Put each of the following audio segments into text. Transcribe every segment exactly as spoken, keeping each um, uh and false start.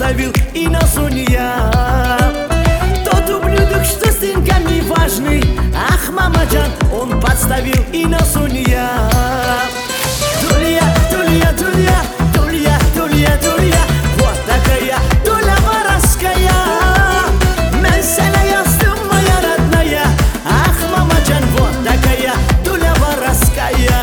подставил и на Соня. Тот ублюдок, что с деньгами важный, ах, мамаджан, он подставил и на Соня. Дулья, дулья, дулья, дулья, дулья, дулья, вот такая доля воровская. Месяля яздым, моя родная, ах, мамаджан, вот такая доля воровская.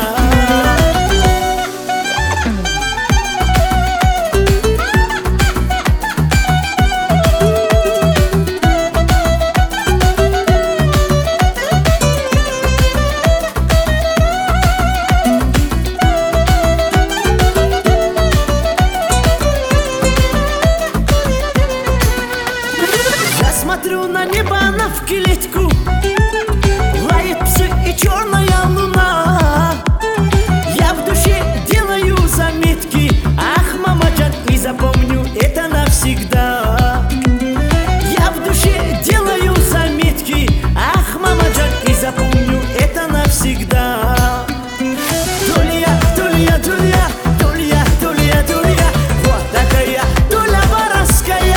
Смотрю на небо, на вкилетку, лает псы и черная луна. Я в душе делаю заметки, ах, мамаджан, и запомню это навсегда. Я в душе делаю заметки, ах, мамаджан, и запомню это навсегда. Дулья, дулья, дулья, дулья, дулья, дулья, вот такая доля воровская.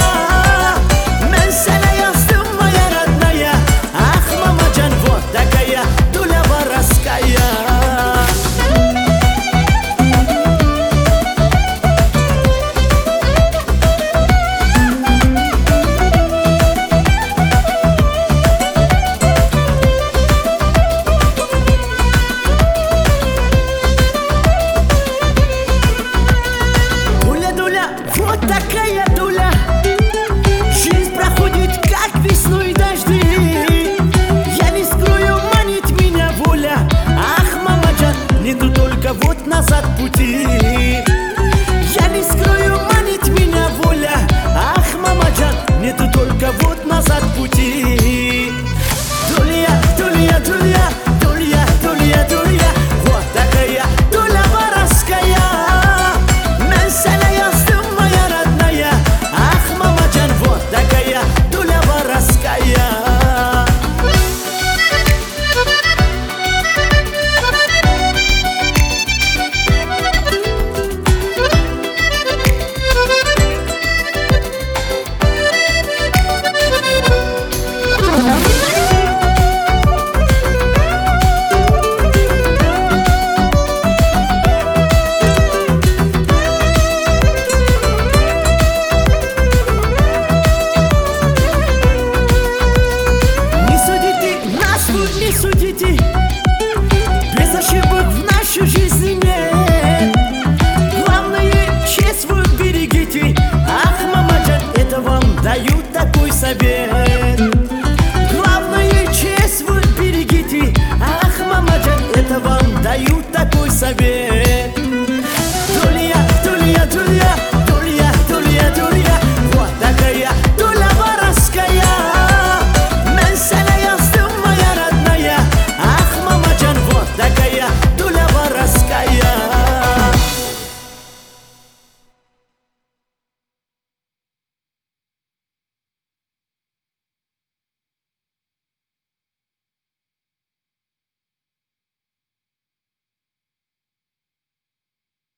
Вот такая доля. Жизнь проходит, как весной дожди. Я не скрою, манит меня воля. Ах, мамаджан, нету только вот назад пути. Я не скрою, манит меня воля. Ах, мамаджан, нету только вот назад пути. Дулья, дулья, дулья, дулья, дулья, дулья, вот такая доля воровская. Месяля яздым, моя родная, ах, мамаджан, вот такая доля воровская. Не судите, без ошибок в нашу жизнь нет. Главное, честь вы берегите. Ах, мамаджан, это вам дают такой совет. Главное, честь вы берегите. Ах, мамаджан, это вам дают такой совет.